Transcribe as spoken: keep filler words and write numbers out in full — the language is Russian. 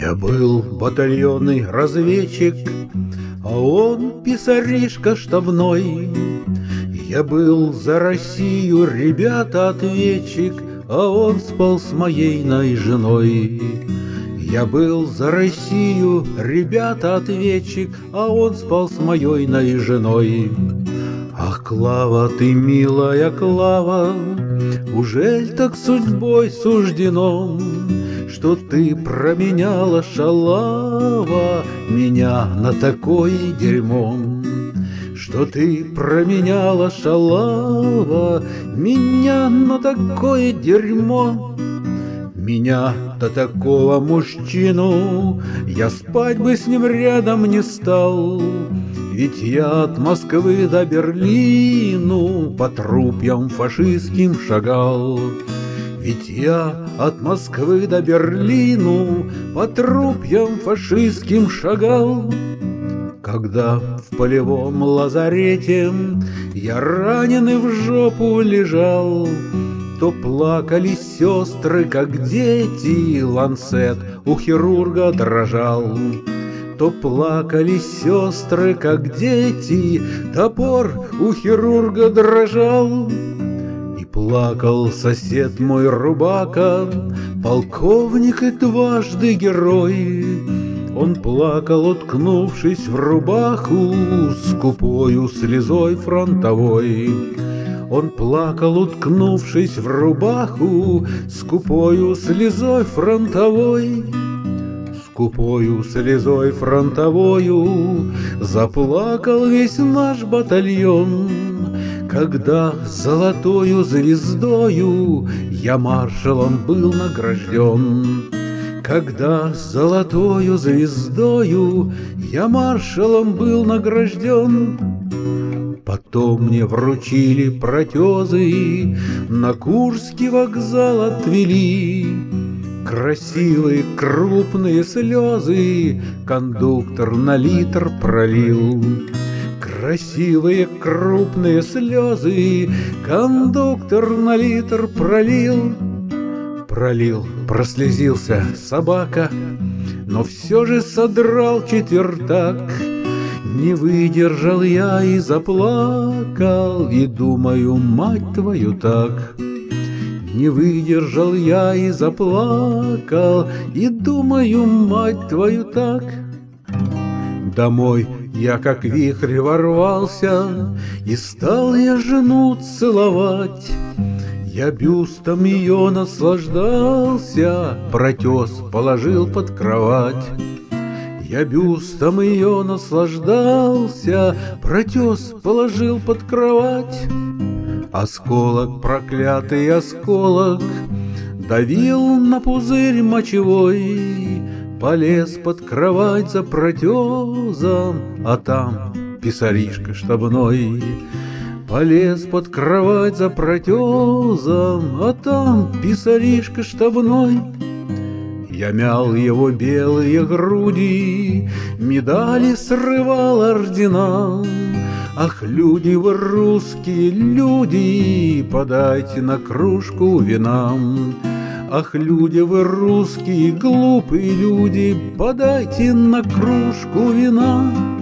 Я был батальонный разведчик, а он писаришка штабной. Я был за Россию, ребята, ответчик, а он спал с моейной женой. Я был за Россию, ребята, ответчик, а он спал с моейной женой. Ах, Клава, ты милая Клава, ужель так судьбой суждено, что ты променяла, шалава, меня на такое дерьмо? Что ты променяла, шалава, меня на такое дерьмо? Меня-то такого мужчину, я спать бы с ним рядом не стал. Ведь я от Москвы до Берлину по трупьям фашистским шагал. Ведь я от Москвы до Берлину по трупьям фашистским шагал. Когда в полевом лазарете я раненый в жопу лежал, то плакали сестры, как дети, ланцет у хирурга дрожал. То плакали сестры, как дети, топор у хирурга дрожал. И плакал сосед мой Рубака, полковник и дважды герой. Он плакал, уткнувшись в рубаху, скупою слезой фронтовой. Он плакал, уткнувшись в рубаху, скупою слезой фронтовой. Скупою слезой фронтовою заплакал весь наш батальон, когда золотою звездою я маршалом был награжден. Когда золотою звездою я маршалом был награжден. Потом мне вручили протезы, на Курский вокзал отвели. Красивые крупные слезы кондуктор на литр пролил. Красивые крупные слезы кондуктор на литр пролил. Пролил, прослезился собака, но все же содрал четвертак. Не выдержал я и заплакал, и думаю, мать твою так. Не выдержал я и заплакал, и думаю, мать твою так. Домой я как вихрь ворвался, и стал я жену целовать. Я бюстом ее наслаждался, протез положил под кровать. Я бюстом ее наслаждался, протез положил под кровать. Осколок, проклятый осколок, давил на пузырь мочевой. Полез под кровать за протезом, а там писаришка штабной. Полез под кровать за протезом, а там писаришка штабной. Я мял его белые груди, медали срывал, ордена. Ах, люди вы русские люди, подайте на кружку вина. Ах, люди вы русские глупые люди, подайте на кружку вина.